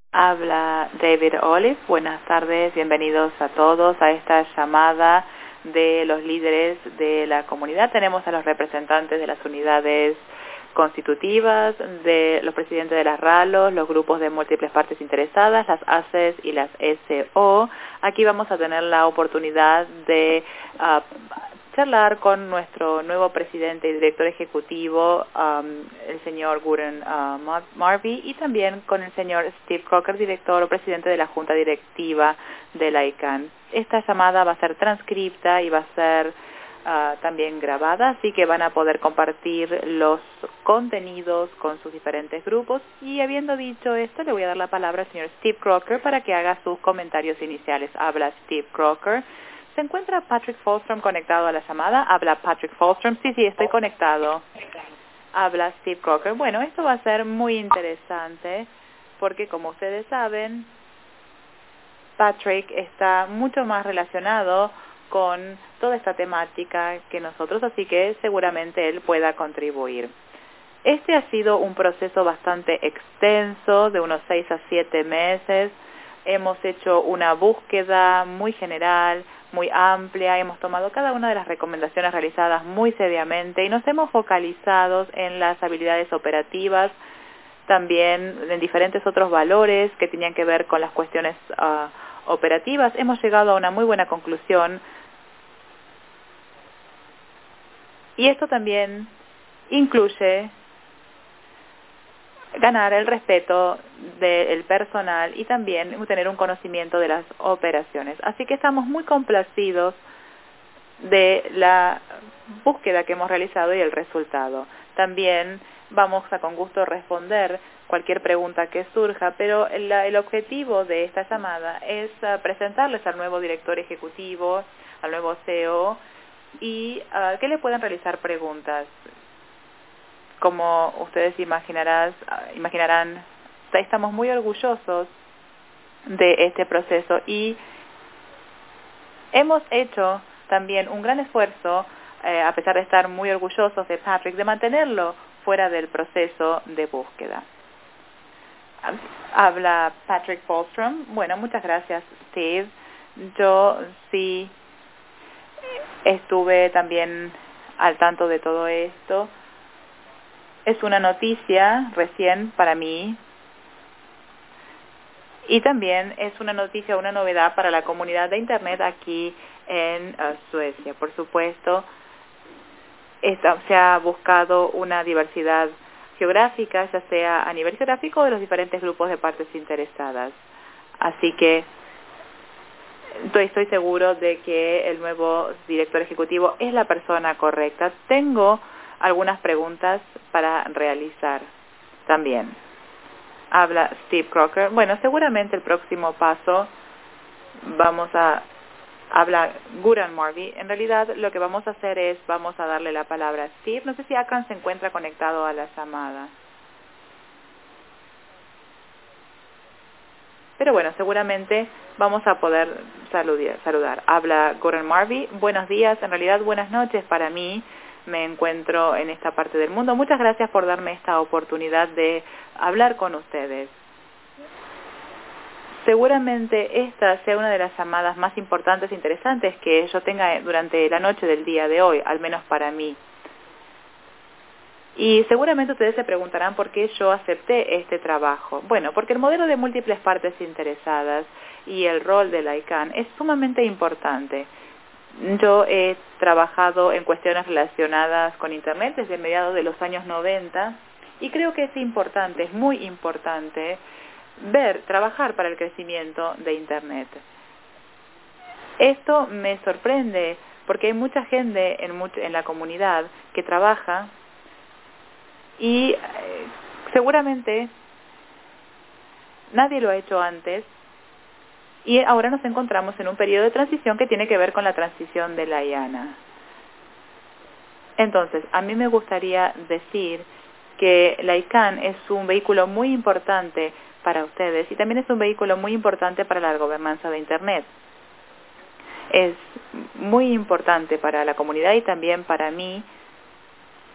Habla David Olive. Buenas tardes, bienvenidos a todos a esta llamada de los líderes de la comunidad. Tenemos a los representantes de las unidades constitutivas, de los presidentes de las RALOS, los grupos de múltiples partes interesadas, las ACES y las SO. Aquí vamos a tener la oportunidad de charlar con nuestro nuevo presidente y director ejecutivo, el señor Gordon Marby, y también con el señor Steve Crocker, director o presidente de la Junta Directiva de la ICANN. Esta llamada va a ser transcripta y va a ser también grabada, así que van a poder compartir los contenidos con sus diferentes grupos. Y habiendo dicho esto, le voy a dar la palabra al señor Steve Crocker para que haga sus comentarios iniciales. Habla Steve Crocker. ¿Se encuentra Patrick Folstrom conectado a la llamada? Habla Patrick Folstrom. Sí, estoy conectado. Habla Steve Crocker. Bueno, esto va a ser muy interesante porque, como ustedes saben, Patrick está mucho más relacionado con toda esta temática que nosotros, así que seguramente él pueda contribuir. Este ha sido un proceso bastante extenso, de unos 6 a 7 meses. Hemos hecho una búsqueda muy general, muy amplia, hemos tomado cada una de las recomendaciones realizadas muy seriamente y nos hemos focalizado en las habilidades operativas, también en diferentes otros valores que tenían que ver con las cuestiones operativas. Hemos llegado a una muy buena conclusión y esto también incluye ganar el respeto del personal y también tener un conocimiento de las operaciones. Así que estamos muy complacidos de la búsqueda que hemos realizado y el resultado. También vamos a con gusto responder cualquier pregunta que surja, pero el objetivo de esta llamada es presentarles al nuevo director ejecutivo, al nuevo CEO, y que le puedan realizar preguntas. Como ustedes imaginarán, estamos muy orgullosos de este proceso y hemos hecho también un gran esfuerzo, a pesar de estar muy orgullosos de Patrick, de mantenerlo fuera del proceso de búsqueda. Habla Patrick Folstrom. Bueno, muchas gracias, Steve. Yo sí estuve también al tanto de todo esto. Es una noticia recién para mí y también es una noticia, una novedad para la comunidad de Internet aquí en Suecia. Por supuesto, se ha buscado una diversidad geográfica, ya sea a nivel geográfico o de los diferentes grupos de partes interesadas. Así que estoy seguro de que el nuevo director ejecutivo es la persona correcta. Tengo algunas preguntas para realizar también. Habla Steve Crocker. Bueno, seguramente el próximo paso habla Gordon Marby. En realidad lo que vamos a hacer es, vamos a darle la palabra a Steve. No sé si Akran se encuentra conectado a la llamada. Pero bueno, seguramente vamos a poder saludar. Habla Gordon Marby. Buenos días, en realidad buenas noches para mí. Me encuentro en esta parte del mundo. Muchas gracias por darme esta oportunidad de hablar con ustedes. Seguramente esta sea una de las llamadas más importantes e interesantes que yo tenga durante la noche del día de hoy, al menos para mí. Y seguramente ustedes se preguntarán por qué yo acepté este trabajo. Bueno, porque el modelo de múltiples partes interesadas y el rol de la ICANN es sumamente importante. Yo he trabajado en cuestiones relacionadas con Internet desde mediados de los años 90 y creo que es importante, es muy importante trabajar para el crecimiento de Internet. Esto me sorprende porque hay mucha gente en la comunidad que trabaja y seguramente nadie lo ha hecho antes y ahora nos encontramos en un periodo de transición que tiene que ver con la transición de la IANA. Entonces, a mí me gustaría decir que la ICANN es un vehículo muy importante para ustedes y también es un vehículo muy importante para la gobernanza de Internet. Es muy importante para la comunidad y también para mí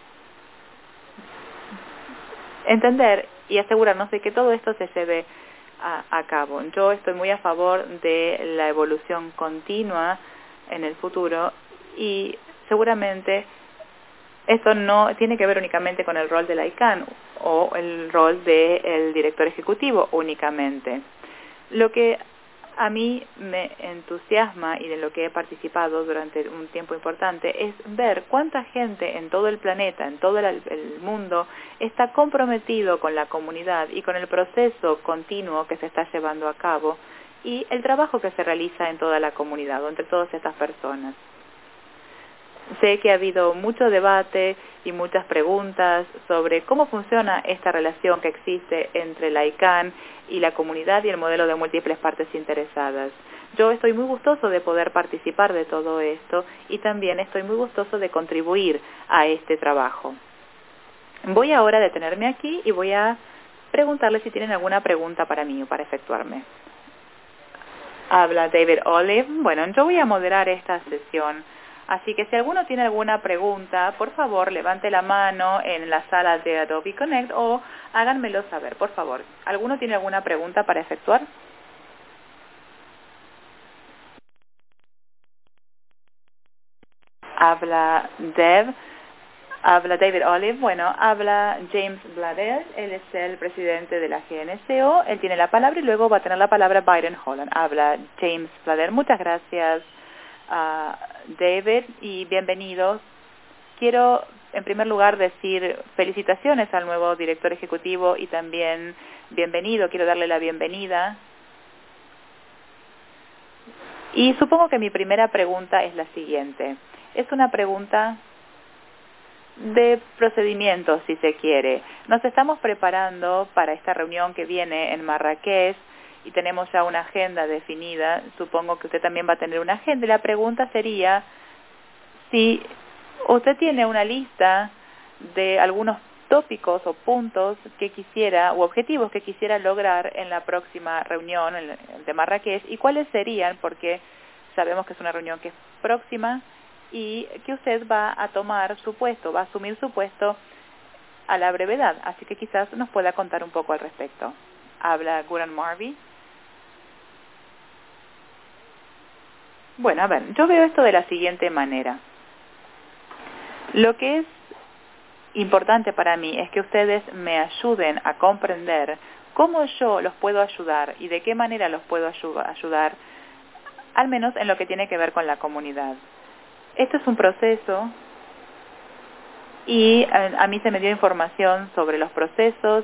entender y asegurarnos de que todo esto se lleve a cabo. Yo estoy muy a favor de la evolución continua en el futuro y seguramente esto no tiene que ver únicamente con el rol de la ICANN o el rol del director ejecutivo únicamente. Lo que a mí me entusiasma y de lo que he participado durante un tiempo importante es ver cuánta gente en todo el planeta, en todo el mundo, está comprometido con la comunidad y con el proceso continuo que se está llevando a cabo y el trabajo que se realiza en toda la comunidad o entre todas estas personas. Sé que ha habido mucho debate y muchas preguntas sobre cómo funciona esta relación que existe entre la ICANN y la comunidad y el modelo de múltiples partes interesadas. Yo estoy muy gustoso de poder participar de todo esto y también estoy muy gustoso de contribuir a este trabajo. Voy ahora a detenerme aquí y voy a preguntarles si tienen alguna pregunta para mí o para efectuarme. Habla David Olive. Bueno, yo voy a moderar esta sesión. Así que si alguno tiene alguna pregunta, por favor, levante la mano en la sala de Adobe Connect o háganmelo saber, por favor. ¿Alguno tiene alguna pregunta para efectuar? Habla David Olive. Bueno, habla James Bladel. Él es el presidente de la GNCO. Él tiene la palabra y luego va a tener la palabra Byron Holland. Habla James Bladel. Muchas gracias, David, y bienvenidos. Quiero, en primer lugar, decir felicitaciones al nuevo director ejecutivo y también bienvenido. Quiero darle la bienvenida. Y supongo que mi primera pregunta es la siguiente. Es una pregunta de procedimiento, si se quiere. Nos estamos preparando para esta reunión que viene en Marrakech y tenemos ya una agenda definida. Supongo que usted también va a tener una agenda. Y la pregunta sería si usted tiene una lista de algunos tópicos o puntos que quisiera, o objetivos que quisiera lograr en la próxima reunión de Marrakech, y cuáles serían, porque sabemos que es una reunión que es próxima y que usted va a tomar su puesto, va a asumir su puesto a la brevedad, así que quizás nos pueda contar un poco al respecto. Habla Guran Marvi. Bueno, a ver, yo veo esto de la siguiente manera. Lo que es importante para mí es que ustedes me ayuden a comprender cómo yo los puedo ayudar y de qué manera los puedo ayudar, al menos en lo que tiene que ver con la comunidad. Esto es un proceso y a mí se me dio información sobre los procesos.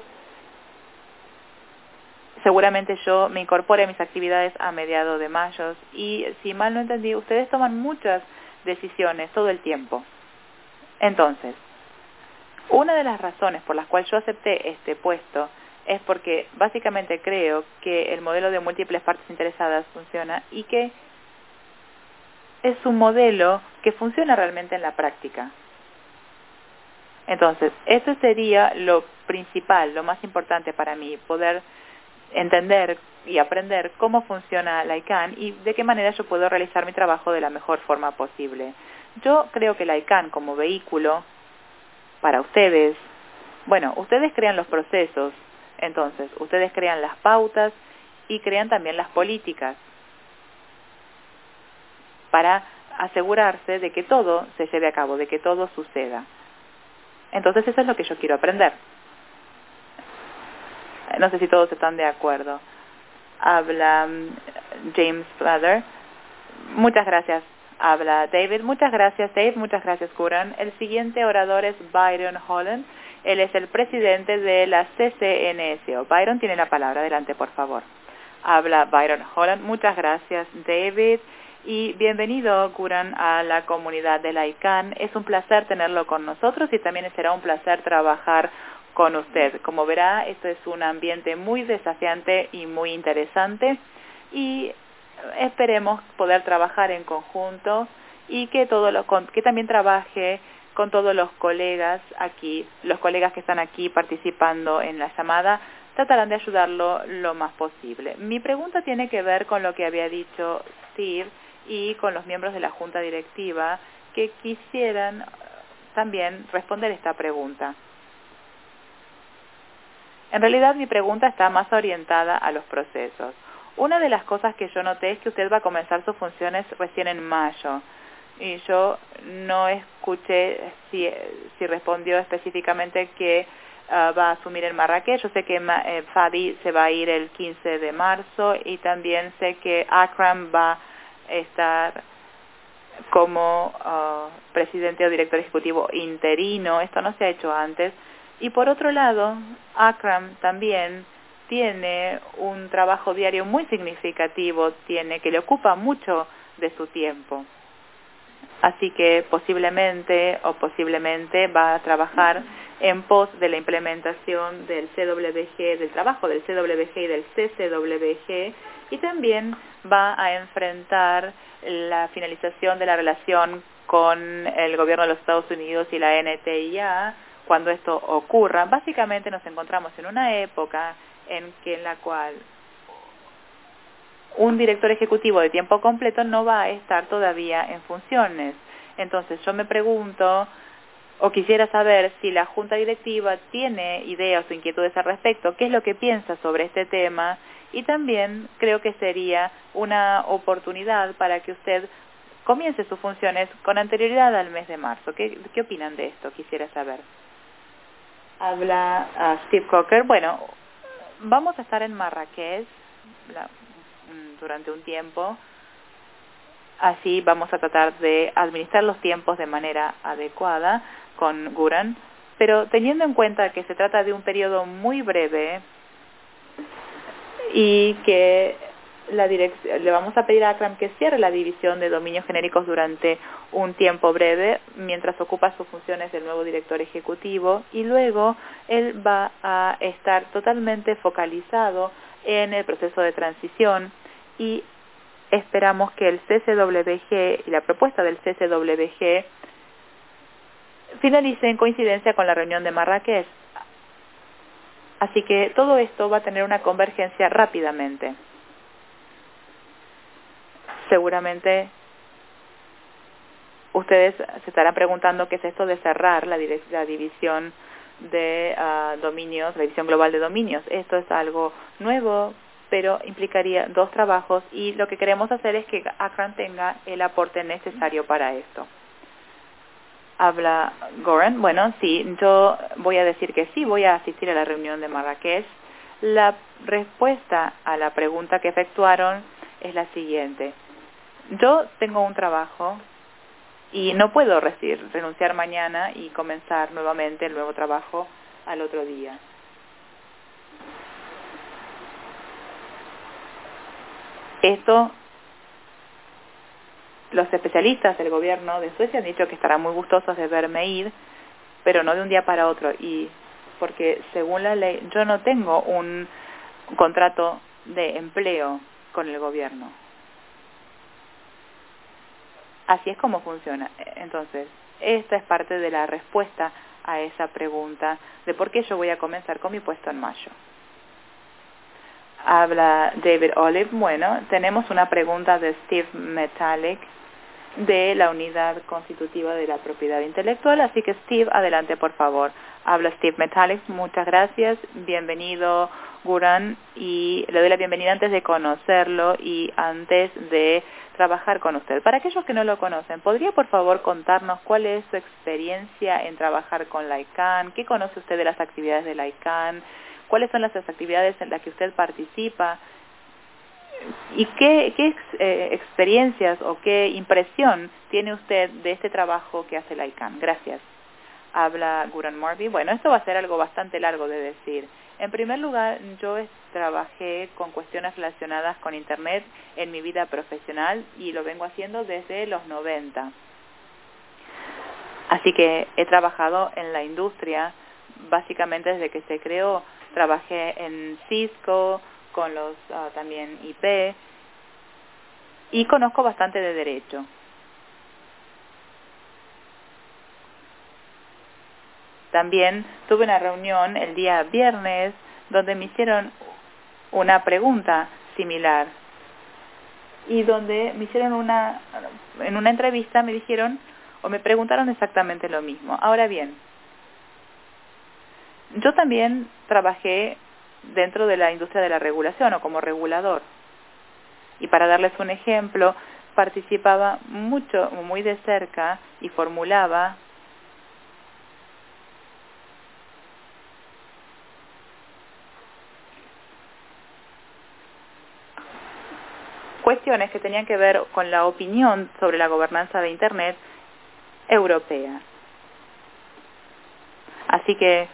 Seguramente yo me incorpore a mis actividades a mediados de mayo y, si mal no entendí, ustedes toman muchas decisiones todo el tiempo. Entonces, una de las razones por las cuales yo acepté este puesto es porque básicamente creo que el modelo de múltiples partes interesadas funciona y que es un modelo que funciona realmente en la práctica. Entonces, eso sería lo principal, lo más importante para mí, poder entender y aprender cómo funciona la ICANN y de qué manera yo puedo realizar mi trabajo de la mejor forma posible. Yo creo que la ICANN como vehículo para ustedes, bueno, ustedes crean los procesos, entonces ustedes crean las pautas y crean también las políticas para asegurarse de que todo se lleve a cabo, de que todo suceda. Entonces eso es lo que yo quiero aprender. No sé si todos están de acuerdo. Habla James Bladel. Muchas gracias. Habla David. Muchas gracias, Dave. Muchas gracias, Guran. El siguiente orador es Byron Holland. Él es el presidente de la CCNSO. Byron tiene la palabra. Adelante, por favor. Habla Byron Holland. Muchas gracias, David. Y bienvenido, Guran, a la comunidad de la ICANN. Es un placer tenerlo con nosotros y también será un placer trabajar con usted. Como verá, esto es un ambiente muy desafiante y muy interesante y esperemos poder trabajar en conjunto y que que también trabaje con todos los colegas aquí, los colegas que están aquí participando en la llamada, tratarán de ayudarlo lo más posible. Mi pregunta tiene que ver con lo que había dicho Steve y con los miembros de la Junta Directiva que quisieran también responder esta pregunta. En realidad mi pregunta está más orientada a los procesos. Una de las cosas que yo noté es que usted va a comenzar sus funciones recién en mayo. Y yo no escuché si respondió específicamente que va a asumir en Marrakech. Yo sé que Fadi se va a ir el 15 de marzo y también sé que Akram va a estar como presidente o director ejecutivo interino. Esto no se ha hecho antes. Y por otro lado, Akram también tiene un trabajo diario muy significativo, que le ocupa mucho de su tiempo. Así que posiblemente va a trabajar en pos de la implementación del CWG, del trabajo del CWG y del CCWG, y también va a enfrentar la finalización de la relación con el gobierno de los Estados Unidos y la NTIA cuando esto ocurra. Básicamente nos encontramos en una época en la cual un director ejecutivo de tiempo completo no va a estar todavía en funciones. Entonces yo me pregunto, o quisiera saber si la Junta Directiva tiene ideas o inquietudes al respecto, qué es lo que piensa sobre este tema, y también creo que sería una oportunidad para que usted comience sus funciones con anterioridad al mes de marzo. ¿Qué opinan de esto? Quisiera saber. Habla Steve Cocker. Bueno, vamos a estar en Marrakech durante un tiempo. Así vamos a tratar de administrar los tiempos de manera adecuada con Guran, pero teniendo en cuenta que se trata de un periodo muy breve y que le vamos a pedir a Akram que cierre la división de dominios genéricos durante un tiempo breve mientras ocupa sus funciones del nuevo director ejecutivo, y luego él va a estar totalmente focalizado en el proceso de transición, y esperamos que el CCWG y la propuesta del CCWG finalice en coincidencia con la reunión de Marrakech. Así que todo esto va a tener una convergencia rápidamente. Seguramente ustedes se estarán preguntando qué es esto de cerrar la división de dominios, la división global de dominios. Esto es algo nuevo, pero implicaría dos trabajos, y lo que queremos hacer es que Akram tenga el aporte necesario para esto. Habla Goran. Bueno, sí, yo voy a decir que sí, voy a asistir a la reunión de Marrakech. La respuesta a la pregunta que efectuaron es la siguiente. Yo tengo un trabajo y no puedo renunciar mañana y comenzar nuevamente el nuevo trabajo al otro día. Esto, los especialistas del gobierno de Suecia han dicho que estarán muy gustosos de verme ir, pero no de un día para otro, y porque según la ley yo no tengo un contrato de empleo con el gobierno. Así es como funciona. Entonces, esta es parte de la respuesta a esa pregunta de por qué yo voy a comenzar con mi puesto en mayo. Habla David Olive. Bueno, tenemos una pregunta de Steve Metallic de la Unidad Constitutiva de la Propiedad Intelectual, así que Steve, adelante por favor. Habla Steve Metallic. Muchas gracias, bienvenido Guran, y le doy la bienvenida antes de conocerlo y antes de trabajar con usted. Para aquellos que no lo conocen, ¿podría por favor contarnos cuál es su experiencia en trabajar con la ICANN? ¿Qué conoce usted de las actividades de la ICANN? ¿Cuáles son las actividades en las que usted participa? ¿Y qué experiencias o qué impresión tiene usted de este trabajo que hace la ICANN? Gracias. Habla Guran Morby. Bueno, esto va a ser algo bastante largo de decir. En primer lugar, yo trabajé con cuestiones relacionadas con Internet en mi vida profesional y lo vengo haciendo desde los 90. Así que he trabajado en la industria básicamente desde que se creó. Trabajé en Cisco, con los también IP, y conozco bastante de derecho. También tuve una reunión el día viernes donde me hicieron una pregunta similar y donde me hicieron en una entrevista me dijeron o me preguntaron exactamente lo mismo. Ahora bien, Yo también trabajé dentro de la industria de la regulación o como regulador. Y para darles un ejemplo, participaba muy de cerca y formulaba cuestiones que tenían que ver con la opinión sobre la gobernanza de Internet europea. Así que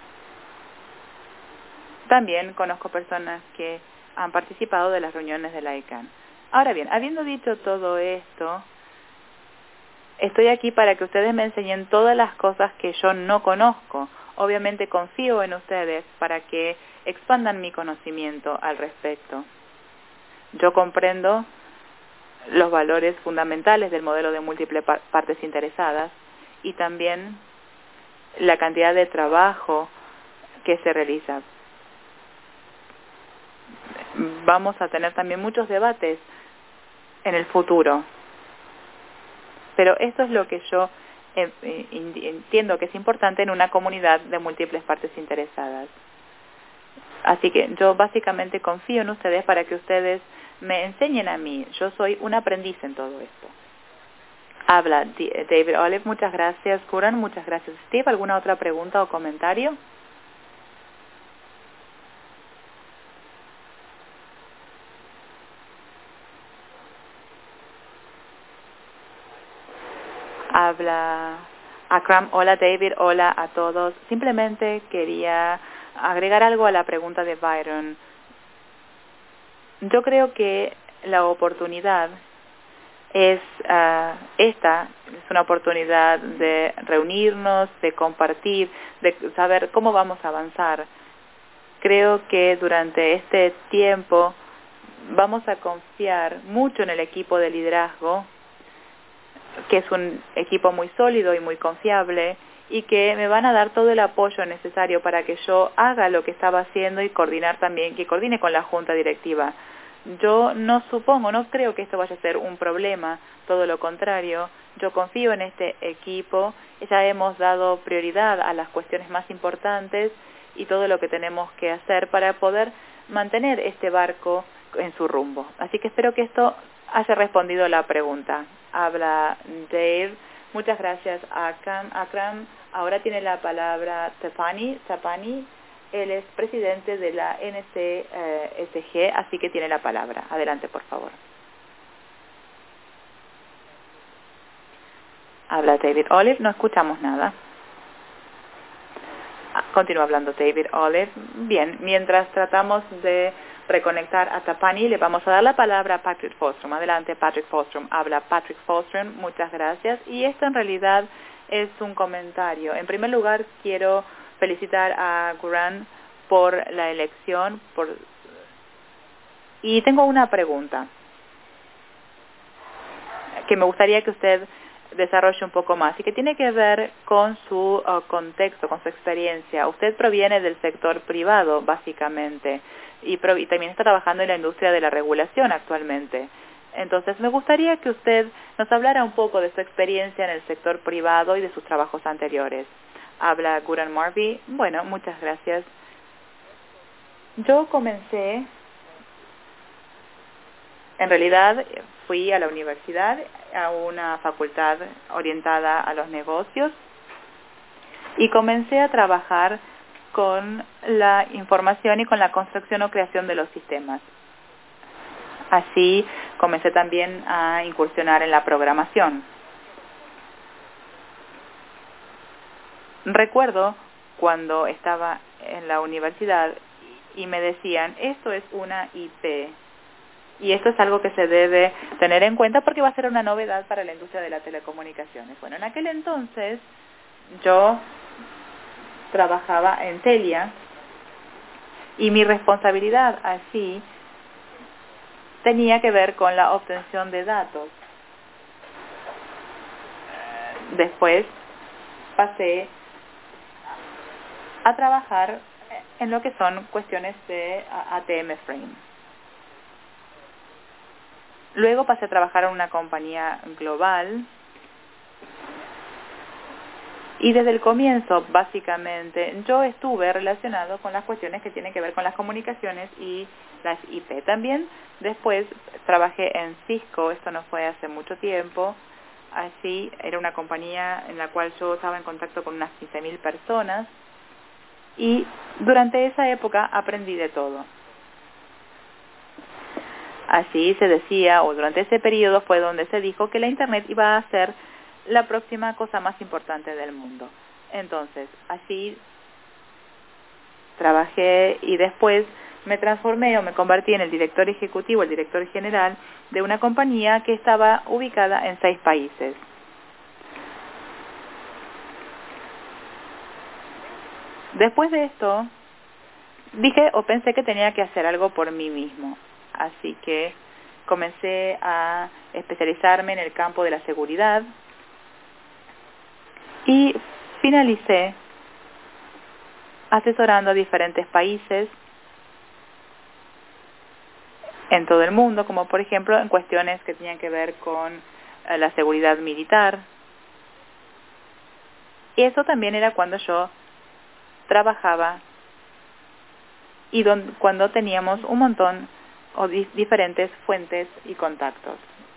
también conozco personas que han participado de las reuniones de la ICANN. Ahora bien, habiendo dicho todo esto, estoy aquí para que ustedes me enseñen todas las cosas que yo no conozco. Obviamente confío en ustedes para que expandan mi conocimiento al respecto. Yo comprendo los valores fundamentales del modelo de múltiples partes interesadas y también la cantidad de trabajo que se realiza. Vamos a tener también muchos debates en el futuro, pero esto es lo que yo entiendo que es importante en una comunidad de múltiples partes interesadas. Así que yo básicamente confío en ustedes para que ustedes me enseñen a mí. Yo soy un aprendiz en todo esto. Habla David Olive. Muchas gracias, Curran. Muchas gracias, Steve. ¿Alguna otra pregunta o comentario? Habla Akram. Hola, David. Hola a todos. Simplemente quería agregar algo a la pregunta de Byron. Yo creo que la oportunidad es esta es una oportunidad de reunirnos, de compartir, de saber cómo vamos a avanzar. Creo que durante este tiempo vamos a confiar mucho en el equipo de liderazgo, que es un equipo muy sólido y muy confiable, y que me van a dar todo el apoyo necesario para que yo haga lo que estaba haciendo y coordinar también, que coordine con la junta directiva. Yo no creo que esto vaya a ser un problema, todo lo contrario. Yo confío en este equipo, ya hemos dado prioridad a las cuestiones más importantes y todo lo que tenemos que hacer para poder mantener este barco en su rumbo. Así que espero que esto haya respondido la pregunta. Habla Dave. Muchas gracias, Akram. Ahora tiene la palabra Tapani. Él es presidente de la NCSG, así que tiene la palabra. Adelante, por favor. Habla David Olive. No escuchamos nada. Continúa hablando David Olive. Bien, mientras tratamos de reconectar a Tapani, le vamos a dar la palabra a Patrick Fostrom. Adelante, Patrick Fostrom. Habla Patrick Fostrom. Muchas gracias. Y esto en realidad es un comentario. En primer lugar, quiero felicitar a Curran por la elección. Y tengo una pregunta que me gustaría que usted desarrolle un poco más y que tiene que ver con su contexto, con su experiencia. Usted proviene del sector privado, básicamente, y también está trabajando en la industria de la regulación actualmente. Entonces, me gustaría que usted nos hablara un poco de su experiencia en el sector privado y de sus trabajos anteriores. Habla Curran Marby. Bueno, muchas gracias. Yo comencé, en realidad, fui a la universidad, a una facultad orientada a los negocios, y comencé a trabajar con la información y con la construcción o creación de los sistemas. Así comencé también a incursionar en la programación. Recuerdo cuando estaba en la universidad y me decían, esto es una IP, y esto es algo que se debe tener en cuenta porque va a ser una novedad para la industria de las telecomunicaciones. Bueno, en aquel entonces yo trabajaba en Telia y mi responsabilidad así tenía que ver con la obtención de datos. Después pasé a trabajar en lo que son cuestiones de ATM Frame. Luego pasé a trabajar en una compañía global Y desde el comienzo, básicamente, yo estuve relacionado con las cuestiones que tienen que ver con las comunicaciones y las IP. También después trabajé en Cisco, esto no fue hace mucho tiempo. Así era una compañía en la cual yo estaba en contacto con unas 15.000 personas y durante esa época aprendí de todo. Así se decía, o durante ese periodo fue donde se dijo que la Internet iba a ser la próxima cosa más importante del mundo. Entonces, así trabajé y después me transformé o me convertí en el director ejecutivo, el director general de una compañía que estaba ubicada en 6 países. Después de esto, dije o pensé que tenía que hacer algo por mí mismo. Así que comencé a especializarme en el campo de la seguridad y finalicé asesorando a diferentes países en todo el mundo, como por ejemplo en cuestiones que tenían que ver con la seguridad militar. Y eso también era cuando yo trabajaba y cuando teníamos un montón o diferentes fuentes y contactos.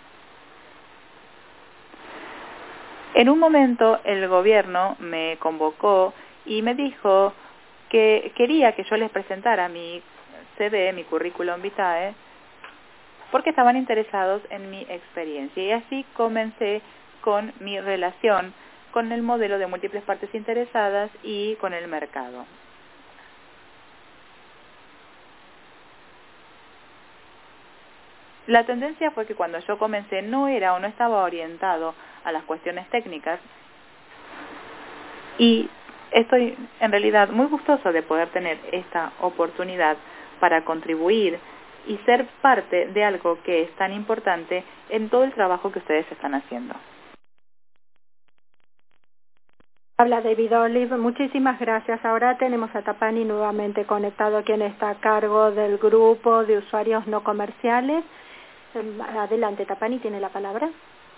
En un momento el gobierno me convocó y me dijo que quería que yo les presentara mi CV, mi currículum vitae, porque estaban interesados en mi experiencia. Y así comencé con mi relación con el modelo de múltiples partes interesadas y con el mercado. La tendencia fue que cuando yo comencé no estaba orientado a las cuestiones técnicas, y estoy en realidad muy gustoso de poder tener esta oportunidad para contribuir y ser parte de algo que es tan importante en todo el trabajo que ustedes están haciendo. Habla David Olive, muchísimas gracias. Ahora tenemos a Tapani nuevamente conectado, quien está a cargo del grupo de usuarios no comerciales. Adelante, Tapani, tiene la palabra.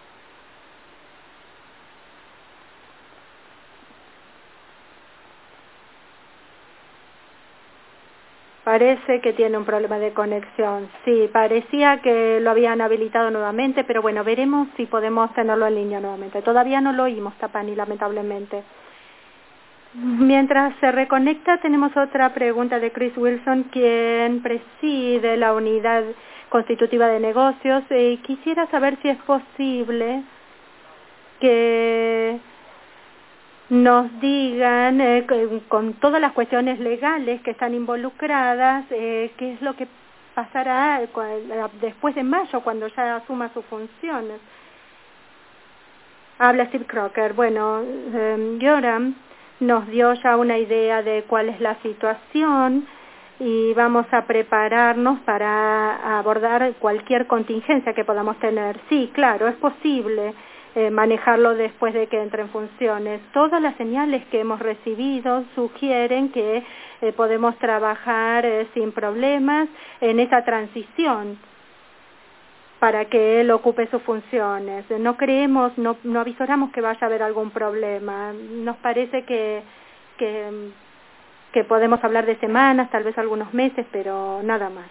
Parece que tiene un problema de conexión. Sí, parecía que lo habían habilitado nuevamente, pero bueno, veremos si podemos tenerlo en línea nuevamente. Todavía no lo oímos, Tapani, lamentablemente. Mientras se reconecta, tenemos otra pregunta de Chris Wilson, quien preside la unidad constitutiva de negocios. Quisiera saber si es posible que nos digan, con todas las cuestiones legales que están involucradas, qué es lo que pasará después de mayo, cuando ya asuma sus funciones. Habla Steve Crocker. Bueno, Yoram nos dio ya una idea de cuál es la situación y vamos a prepararnos para abordar cualquier contingencia que podamos tener. Sí, claro, es posible manejarlo después de que entre en funciones. Todas las señales que hemos recibido sugieren que podemos trabajar sin problemas en esa transición para que él ocupe sus funciones. No creemos, no avisoramos que vaya a haber algún problema. Nos parece que podemos hablar de semanas, tal vez algunos meses, pero nada más.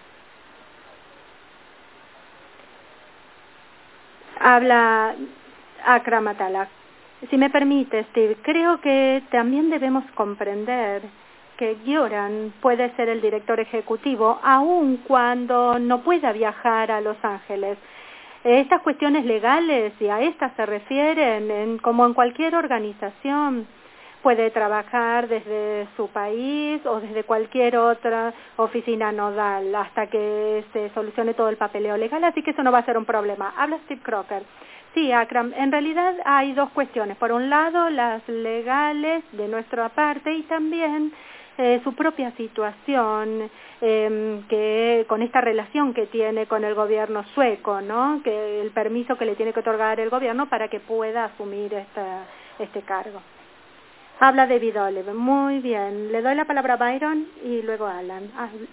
Habla Akram Atala. Si me permite, Steve, creo que también debemos comprender que Gioran puede ser el director ejecutivo aun cuando no pueda viajar a Los Ángeles. Estas cuestiones legales, y a estas se refieren, como en cualquier organización, puede trabajar desde su país o desde cualquier otra oficina nodal hasta que se solucione todo el papeleo legal, así que eso no va a ser un problema. Habla Steve Crocker. Sí, Akram, en realidad hay dos cuestiones. Por un lado, las legales de nuestra parte y también su propia situación, que con esta relación que tiene con el gobierno sueco, ¿no? Que el permiso que le tiene que otorgar el gobierno para que pueda asumir este cargo. Habla David Olive. Muy bien. Le doy la palabra a Byron y luego a Alan.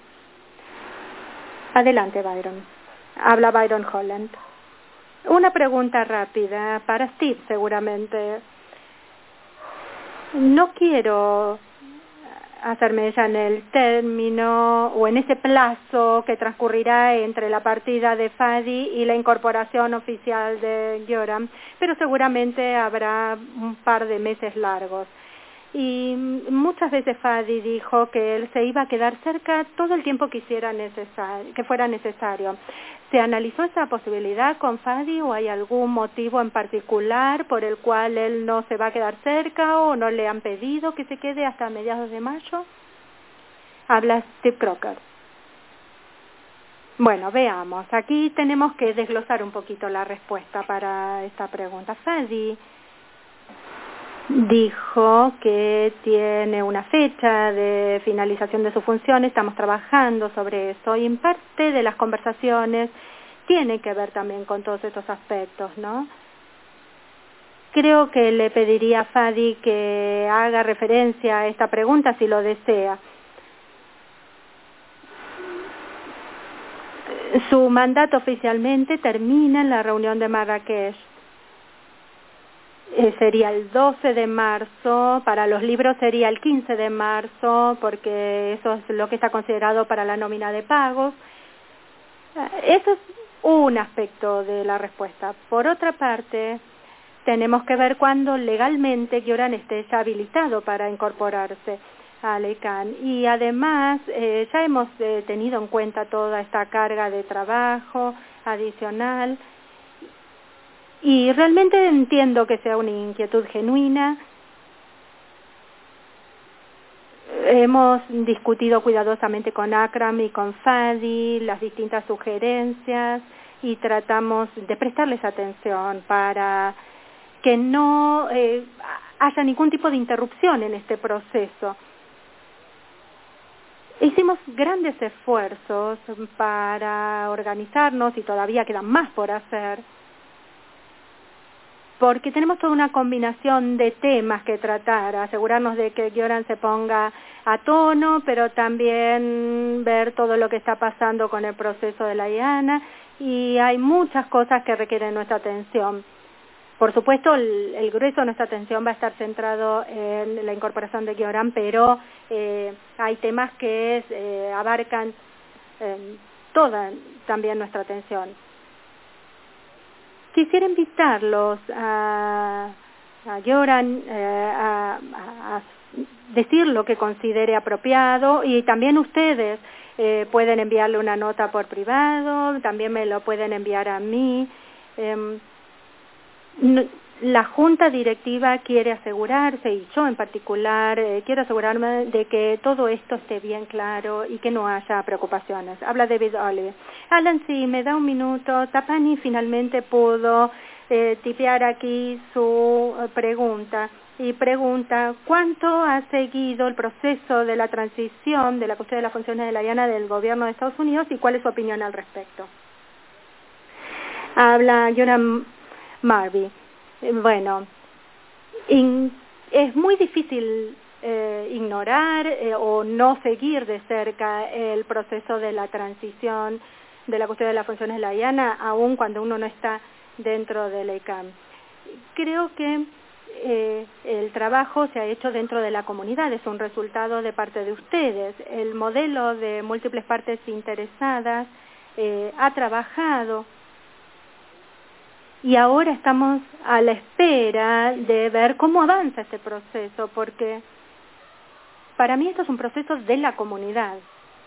Adelante, Byron. Habla Byron Holland. Una pregunta rápida para Steve, seguramente. No quiero hacerme ya en el término o en ese plazo que transcurrirá entre la partida de Fadi y la incorporación oficial de Göran, pero seguramente habrá un par de meses largos. Y muchas veces Fadi dijo que él se iba a quedar cerca todo el tiempo que fuera necesario. ¿Se analizó esa posibilidad con Fadi o hay algún motivo en particular por el cual él no se va a quedar cerca o no le han pedido que se quede hasta mediados de mayo? Habla Steve Crocker. Bueno, veamos. Aquí tenemos que desglosar un poquito la respuesta para esta pregunta. Fadi dijo que tiene una fecha de finalización de su función, estamos trabajando sobre eso y en parte de las conversaciones tiene que ver también con todos estos aspectos, ¿no? Creo que le pediría a Fadi que haga referencia a esta pregunta si lo desea. Su mandato oficialmente termina en la reunión de Marrakech. Sería el 12 de marzo, para los libros sería el 15 de marzo, porque eso es lo que está considerado para la nómina de pagos. Eso es un aspecto de la respuesta. Por otra parte, tenemos que ver cuándo legalmente Göran esté ya habilitado para incorporarse al ECAN. Y además, ya hemos tenido en cuenta toda esta carga de trabajo adicional. Y realmente entiendo que sea una inquietud genuina. Hemos discutido cuidadosamente con Akram y con Fadi las distintas sugerencias y tratamos de prestarles atención para que no haya ningún tipo de interrupción en este proceso. Hicimos grandes esfuerzos para organizarnos y todavía quedan más por hacer, porque tenemos toda una combinación de temas que tratar, asegurarnos de que Göran se ponga a tono, pero también ver todo lo que está pasando con el proceso de la IANA, y hay muchas cosas que requieren nuestra atención. Por supuesto, el grueso de nuestra atención va a estar centrado en la incorporación de Göran, pero hay temas que abarcan toda también nuestra atención. Quisiera invitarlos a Göran a decir lo que considere apropiado, y también ustedes pueden enviarle una nota por privado, también me lo pueden enviar a mí. La Junta Directiva quiere asegurarse, y yo en particular quiero asegurarme de que todo esto esté bien claro y que no haya preocupaciones. Habla David Olive. Alan, si me da un minuto, Tapani finalmente pudo tipear aquí su pregunta, y pregunta: ¿cuánto ha seguido el proceso de la transición de la cuestión de las funciones de la IANA del gobierno de Estados Unidos y cuál es su opinión al respecto? Habla Göran Marby. Bueno, es muy difícil ignorar o no seguir de cerca el proceso de la transición de la cuestión de las funciones de la IANA, aun cuando uno no está dentro del ECAM. Creo que el trabajo se ha hecho dentro de la comunidad, es un resultado de parte de ustedes. El modelo de múltiples partes interesadas ha trabajado, y ahora estamos a la espera de ver cómo avanza este proceso, porque para mí esto es un proceso de la comunidad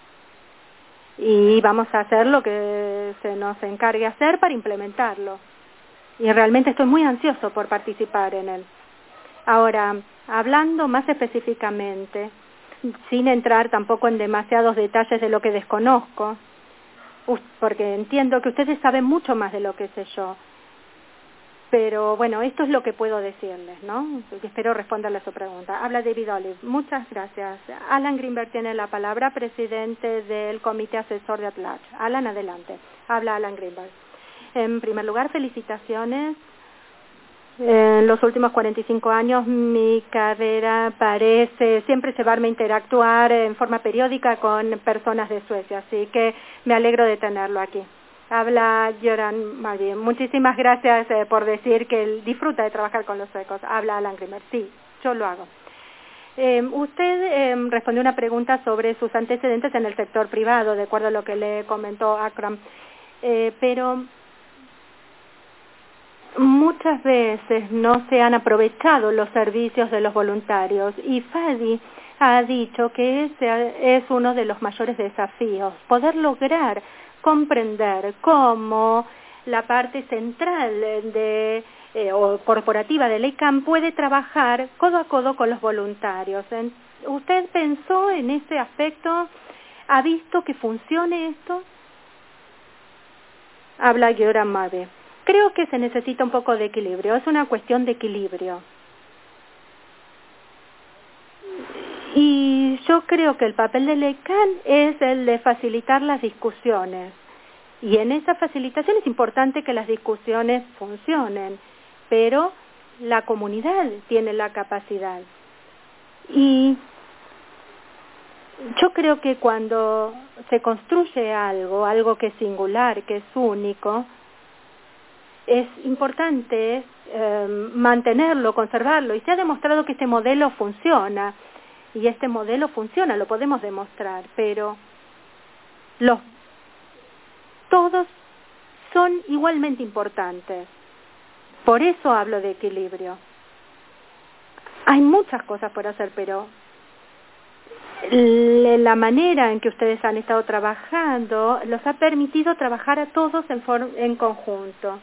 y vamos a hacer lo que se nos encargue hacer para implementarlo. Y realmente estoy muy ansioso por participar en él. Ahora, hablando más específicamente, sin entrar tampoco en demasiados detalles de lo que desconozco, porque entiendo que ustedes saben mucho más de lo que sé yo. Pero bueno, esto es lo que puedo decirles, ¿no? Espero responderle a su pregunta. Habla David Olive. Muchas gracias. Alan Greenberg tiene la palabra, presidente del Comité Asesor de AtLarge. Alan, adelante. Habla Alan Greenberg. En primer lugar, felicitaciones. En los últimos 45 años mi carrera parece siempre llevarme a interactuar en forma periódica con personas de Suecia, así que me alegro de tenerlo aquí. Habla Göran Marby. Muchísimas gracias por decir que él disfruta de trabajar con los suecos. Habla Alan Greenberg. Sí, yo lo hago. Usted respondió una pregunta sobre sus antecedentes en el sector privado, de acuerdo a lo que le comentó Akram, pero muchas veces no se han aprovechado los servicios de los voluntarios y Fadi ha dicho que ese es uno de los mayores desafíos, poder lograr comprender cómo la parte central o corporativa de la ICANN puede trabajar codo a codo con los voluntarios. ¿Usted pensó en ese aspecto? ¿Ha visto que funcione esto? Habla Göran Marve. Creo que se necesita un poco de equilibrio, es una cuestión de equilibrio. Y yo creo que el papel de la ICANN es el de facilitar las discusiones. Y en esa facilitación es importante que las discusiones funcionen, pero la comunidad tiene la capacidad. Y yo creo que cuando se construye algo que es singular, que es único, es importante mantenerlo, conservarlo. Y se ha demostrado que este modelo funciona. Y este modelo funciona, lo podemos demostrar, pero todos son igualmente importantes. Por eso hablo de equilibrio. Hay muchas cosas por hacer, pero la manera en que ustedes han estado trabajando los ha permitido trabajar a todos en conjunto.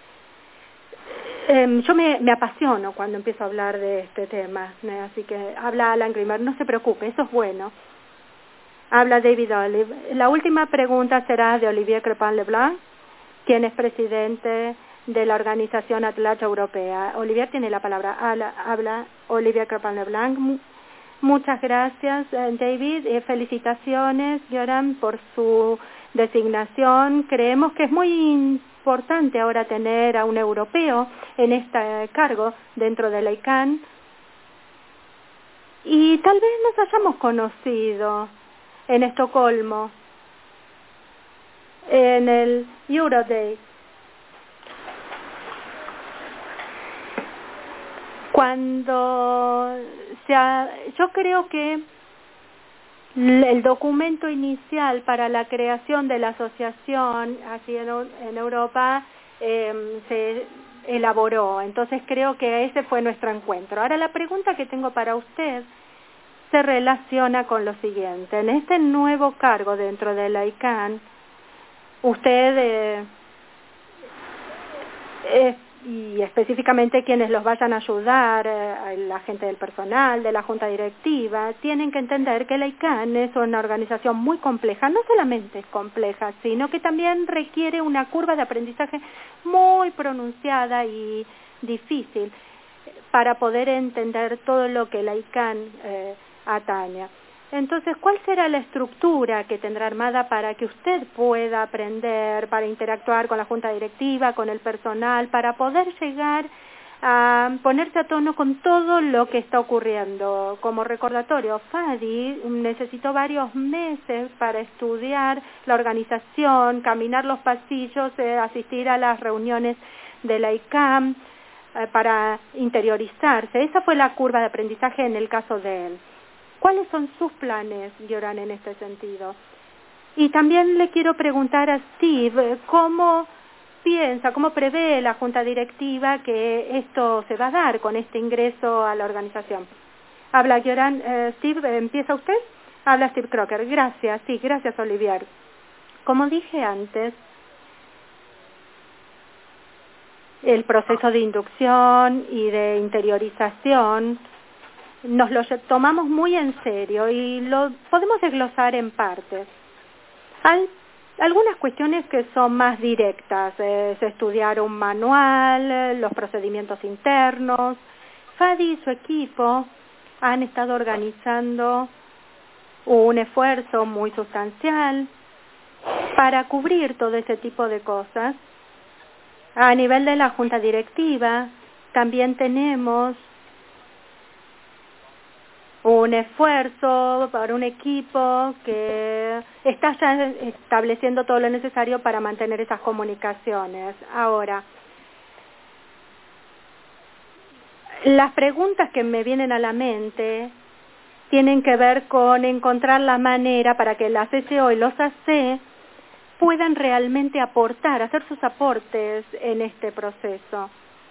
Yo me apasiono cuando empiezo a hablar de este tema, así que habla Alan Grimmer, no se preocupe, eso es bueno. Habla David Olive. La última pregunta será de Olivier Crepin-Leblanc, quien es presidente de la Organización Atlas Europea. Olivier tiene la palabra. Habla Olivier Crepin-Leblanc. Muchas gracias, David. Felicitaciones, Göran, por su designación. Creemos que es muy importante ahora tener a un europeo en este cargo dentro de la ICANN. Y tal vez nos hayamos conocido en Estocolmo, en el Euroday. Yo creo que el documento inicial para la creación de la asociación aquí en Europa se elaboró, entonces creo que ese fue nuestro encuentro. Ahora la pregunta que tengo para usted se relaciona con lo siguiente. En este nuevo cargo dentro de la ICANN, usted y específicamente quienes los vayan a ayudar, la gente del personal, de la junta directiva, tienen que entender que la ICANN es una organización muy compleja. No solamente es compleja, sino que también requiere una curva de aprendizaje muy pronunciada y difícil para poder entender todo lo que la ICANN atañe. Entonces, ¿cuál será la estructura que tendrá armada para que usted pueda aprender, para interactuar con la junta directiva, con el personal, para poder llegar a ponerse a tono con todo lo que está ocurriendo? Como recordatorio, Fadi necesitó varios meses para estudiar la organización, caminar los pasillos, asistir a las reuniones de la ICANN, para interiorizarse. Esa fue la curva de aprendizaje en el caso de él. ¿Cuáles son sus planes, Göran, en este sentido? Y también le quiero preguntar a Steve, ¿cómo piensa, cómo prevé la junta directiva que esto se va a dar con este ingreso a la organización? Habla Göran. Steve, ¿empieza usted? Habla Steve Crocker. Gracias, sí, gracias, Olivier. Como dije antes, el proceso de inducción y de interiorización nos lo tomamos muy en serio y lo podemos desglosar en partes. Hay algunas cuestiones que son más directas, es estudiar un manual, los procedimientos internos. Fadi y su equipo han estado organizando un esfuerzo muy sustancial para cubrir todo ese tipo de cosas. A nivel de la junta directiva también tenemos un esfuerzo para un equipo que está ya estableciendo todo lo necesario para mantener esas comunicaciones. Ahora, las preguntas que me vienen a la mente tienen que ver con encontrar la manera para que la CCO y los AC puedan realmente aportar, hacer sus aportes en este proceso.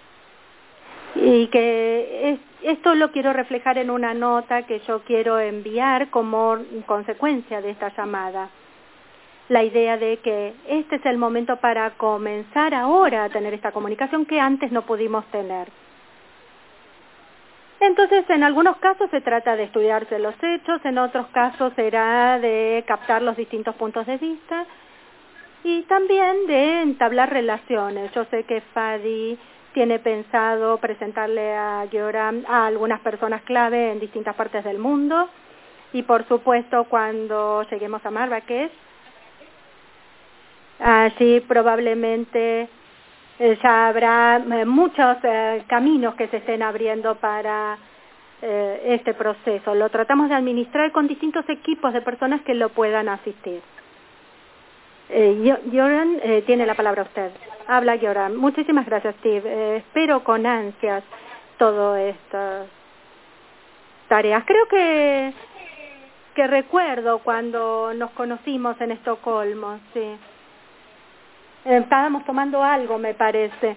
Y que esto lo quiero reflejar en una nota que yo quiero enviar como consecuencia de esta llamada. La idea de que este es el momento para comenzar ahora a tener esta comunicación que antes no pudimos tener. Entonces, en algunos casos se trata de estudiarse los hechos, en otros casos será de captar los distintos puntos de vista y también de entablar relaciones. Yo sé que Fadi tiene pensado presentarle a Gioram a algunas personas clave en distintas partes del mundo y, por supuesto, cuando lleguemos a Marrakech, allí probablemente ya habrá muchos caminos que se estén abriendo para este proceso. Lo tratamos de administrar con distintos equipos de personas que lo puedan asistir. Gioram, tiene la palabra usted. Habla Gioram. Muchísimas gracias, Steve. Espero con ansias todas estas tareas. Creo que recuerdo cuando nos conocimos en Estocolmo, sí. Estábamos tomando algo, me parece.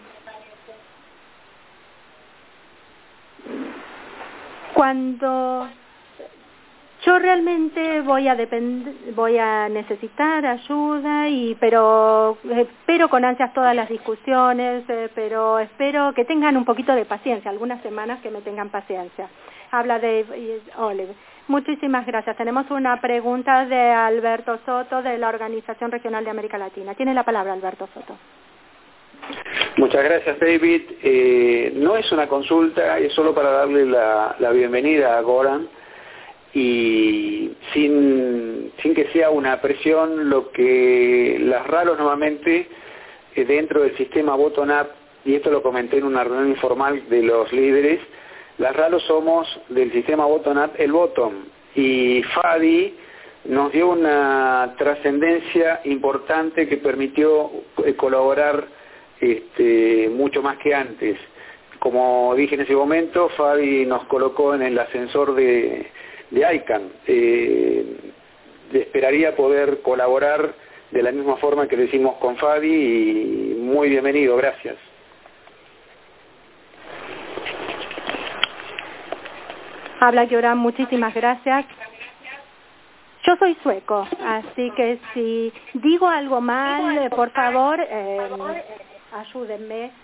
Cuando yo realmente voy a necesitar ayuda, pero espero con ansias todas las discusiones, pero espero que tengan un poquito de paciencia, algunas semanas que me tengan paciencia. Habla Dave Olive. Muchísimas gracias. Tenemos una pregunta de Alberto Soto de la Organización Regional de América Latina. Tiene la palabra Alberto Soto. Muchas gracias, David. No es una consulta, es solo para darle la bienvenida a Goran y sin que sea una presión, lo que las RALOS normalmente dentro del sistema bottom-up, y esto lo comenté en una reunión informal de los líderes, las RALOS somos del sistema bottom-up el bottom, y Fadi nos dio una trascendencia importante que permitió colaborar mucho más que antes. Como dije en ese momento, Fadi nos colocó en el ascensor de ICANN. Esperaría poder colaborar de la misma forma que lo hicimos con Fadi y muy bienvenido, gracias. Habla Gioram, muchísimas gracias. Yo soy sueco, así que si digo algo mal, por favor, ayúdenme,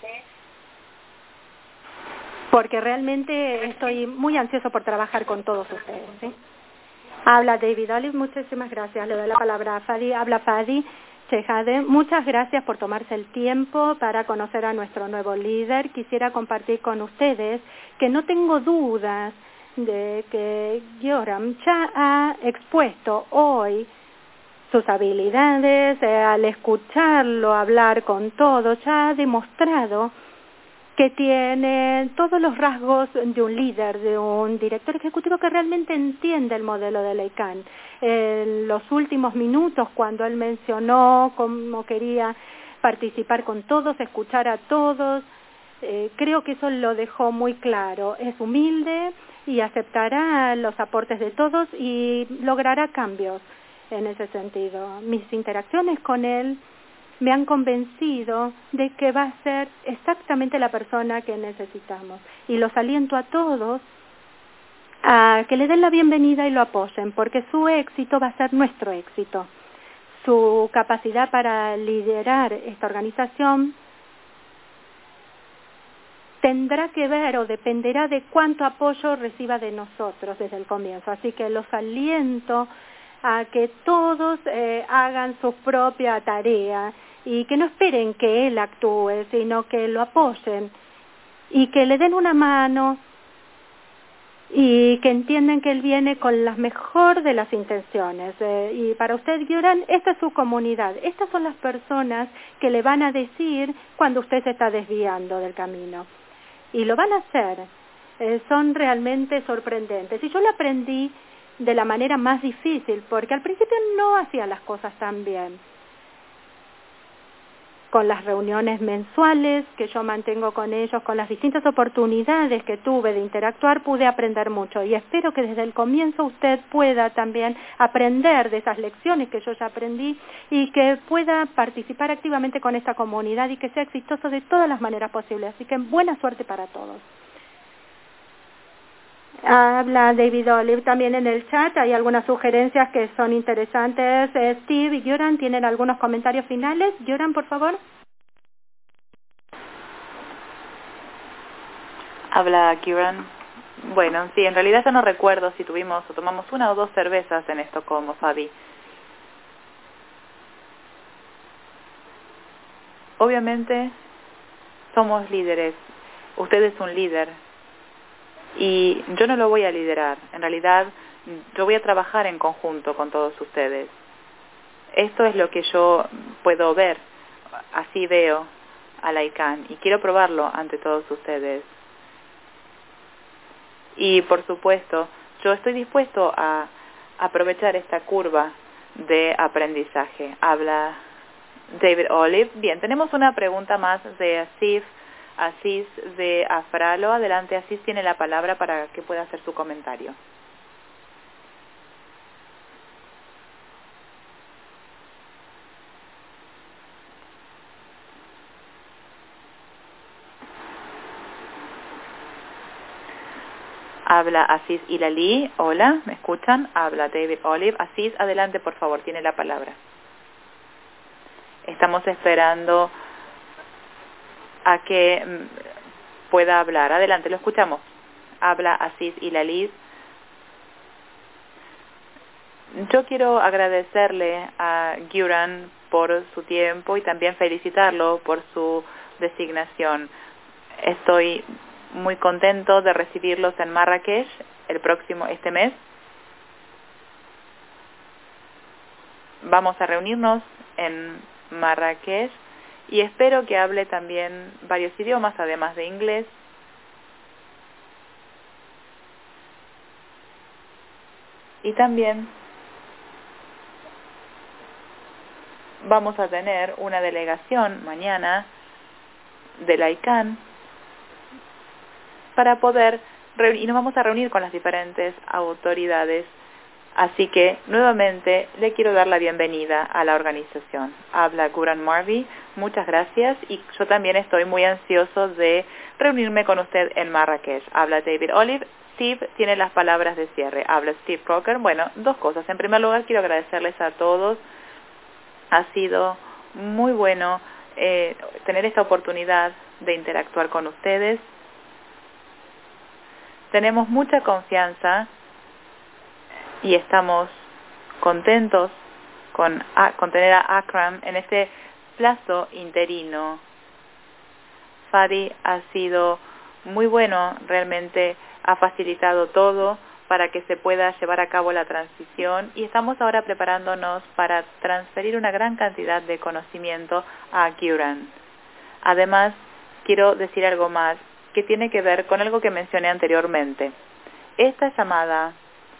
porque realmente estoy muy ansioso por trabajar con todos ustedes, ¿sí? Habla David Olive, muchísimas gracias. Le doy la palabra a Fadi. Habla Fadi Chehade. Muchas gracias por tomarse el tiempo para conocer a nuestro nuevo líder. Quisiera compartir con ustedes que no tengo dudas de que Gioram ya ha expuesto hoy sus habilidades, al escucharlo hablar con todos, ya ha demostrado que tiene todos los rasgos de un líder, de un director ejecutivo que realmente entiende el modelo de la ICANN. En los últimos minutos, cuando él mencionó cómo quería participar con todos, escuchar a todos, creo que eso lo dejó muy claro. Es humilde y aceptará los aportes de todos y logrará cambios en ese sentido. Mis interacciones con él me han convencido de que va a ser exactamente la persona que necesitamos. Y los aliento a todos a que le den la bienvenida y lo apoyen, porque su éxito va a ser nuestro éxito. Su capacidad para liderar esta organización tendrá que ver o dependerá de cuánto apoyo reciba de nosotros desde el comienzo. Así que los aliento a que todos hagan su propia tarea y que no esperen que él actúe, sino que lo apoyen y que le den una mano y que entiendan que él viene con la mejor de las intenciones. Y para usted, Gioram, esta es su comunidad. Estas son las personas que le van a decir cuando usted se está desviando del camino. Y lo van a hacer. Son realmente sorprendentes. Y yo lo aprendí de la manera más difícil, porque al principio no hacía las cosas tan bien. con las reuniones mensuales que yo mantengo con ellos, con las distintas oportunidades que tuve de interactuar, pude aprender mucho y espero que desde el comienzo usted pueda también aprender de esas lecciones que yo ya aprendí y que pueda participar activamente con esta comunidad y que sea exitoso de todas las maneras posibles. Así que buena suerte para todos. Habla David Olive también en el chat, hay algunas sugerencias que son interesantes. Steve y Göran tienen algunos comentarios finales. Göran, por favor. Habla Göran. Bueno, sí, en realidad yo no recuerdo si tuvimos o tomamos 1 o 2 cervezas en Estocolmo, Fabi. Obviamente somos líderes. Usted es un líder. Y yo no lo voy a liderar. En realidad, yo voy a trabajar en conjunto con todos ustedes. Esto es lo que yo puedo ver. Así veo a la ICANN. Y quiero probarlo ante todos ustedes. Y, por supuesto, yo estoy dispuesto a aprovechar esta curva de aprendizaje. Habla David Olive. Bien, tenemos una pregunta más de Asís de Afralo. Adelante, Asís tiene la palabra para que pueda hacer su comentario. Habla Asís Hilali. Hola, ¿me escuchan? Habla David Olive. Asís, adelante, por favor, tiene la palabra. Estamos esperando a que pueda hablar. Adelante, lo escuchamos. Habla Asís Hilali. Yo quiero agradecerle a Göran por su tiempo y también felicitarlo por su designación. Estoy muy contento de recibirlos en Marrakech este mes. Vamos a reunirnos en Marrakech y espero que hable también varios idiomas, además de inglés. Y también vamos a tener una delegación mañana de la ICANN para poder y nos vamos a reunir con las diferentes autoridades. Así que, nuevamente, le quiero dar la bienvenida a la organización. Habla Göran Marby, muchas gracias, y yo también estoy muy ansioso de reunirme con usted en Marrakech. Habla David Olive. Steve tiene las palabras de cierre. Habla Steve Crocker. Bueno, 2 cosas. En primer lugar, quiero agradecerles a todos. Ha sido muy bueno tener esta oportunidad de interactuar con ustedes. Tenemos mucha confianza y estamos contentos con tener a Akram en este plazo interino. Fadi ha sido muy bueno, realmente ha facilitado todo para que se pueda llevar a cabo la transición y estamos ahora preparándonos para transferir una gran cantidad de conocimiento a Göran. Además, quiero decir algo más que tiene que ver con algo que mencioné anteriormente. Esta llamada,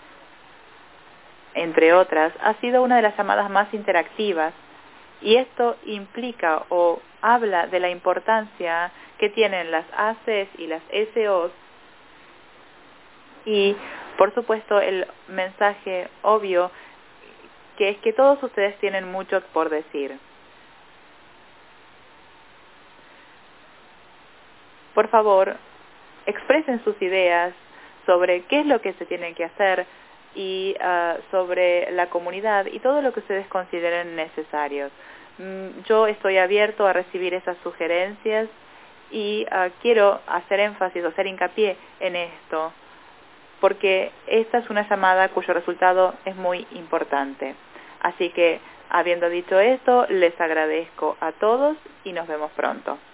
entre otras, ha sido una de las llamadas más interactivas y esto implica o habla de la importancia que tienen las ACs y las SOs y, por supuesto, el mensaje obvio que es que todos ustedes tienen mucho por decir. Por favor, expresen sus ideas sobre qué es lo que se tiene que hacer y sobre la comunidad y todo lo que ustedes consideren necesarios. Yo estoy abierto a recibir esas sugerencias y quiero hacer énfasis o hacer hincapié en esto, porque esta es una llamada cuyo resultado es muy importante. Así que, habiendo dicho esto, les agradezco a todos y nos vemos pronto.